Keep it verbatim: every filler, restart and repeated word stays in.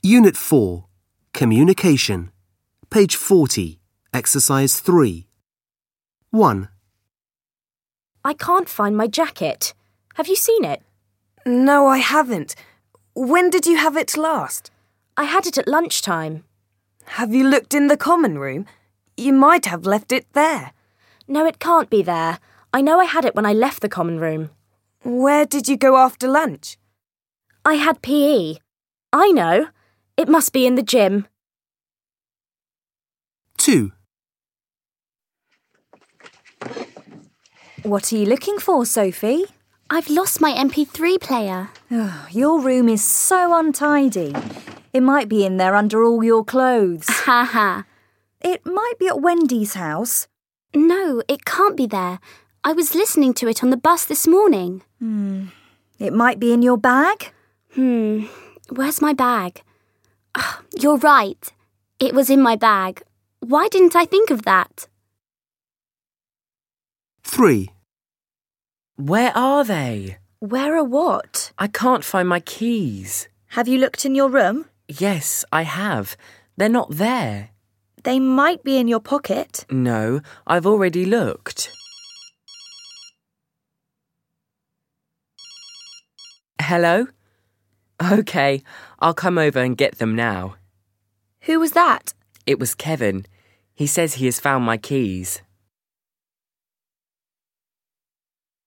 Unit four, Communication. Page forty, Exercise three. one. I can't find my jacket. Have you seen it? No, I haven't. When did you have it last? I had it at lunchtime. Have you looked in the common room? You might have left it there. No, it can't be there. I know I had it when I left the common room. Where did you go after lunch? I had P E. I know. It must be in the gym. two. What are you looking for, Sophie? I've lost my M P three player. Oh, your room is so untidy. It might be in there under all your clothes. Ha ha. It might be at Wendy's house. No, it can't be there. I was listening to it on the bus this morning. Hmm. It might be in your bag? Hmm. Where's my bag? Oh, you're right. It was in my bag. Why didn't I think of that? three. Where are they? Where are what? I can't find my keys. Have you looked in your room? Yes, I have. They're not there. They might be in your pocket. No, I've already looked. Hello? OK, I'll come over and get them now. Who was that? It was Kevin. He says he has found my keys.